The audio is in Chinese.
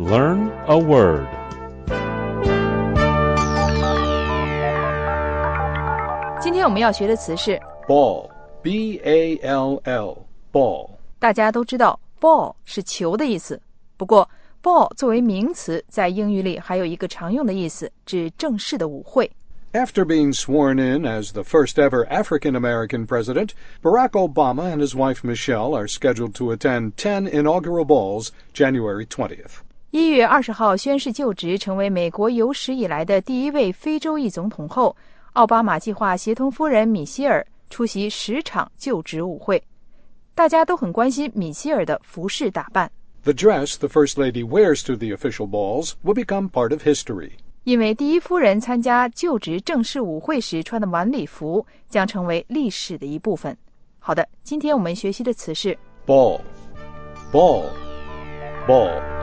Learn a word. 今天我们要学的词是 Ball, B-A-L-L, ball. 大家都知道 ball 是球的意思，不过 ball 作为名词在英语里还有一个常用的意思，指正式的舞会。 After being sworn in as the first ever African-American president, Barack Obama and his wife Michelle are scheduled to attend 10 inaugural balls January 20th. 1月20号宣誓就职，成为美国有史以来的第一位非洲裔总统后，奥巴马计划协同夫人米歇尔出席10场就职舞会。大家都很关心米歇尔的服饰打扮。 The dress the First Lady wears to the official balls will become part of history. 因为第一夫人参加就职正式舞会时穿的晚礼服将成为历史的一部分。好的，今天我们学习的词是 Ball, ball, ball.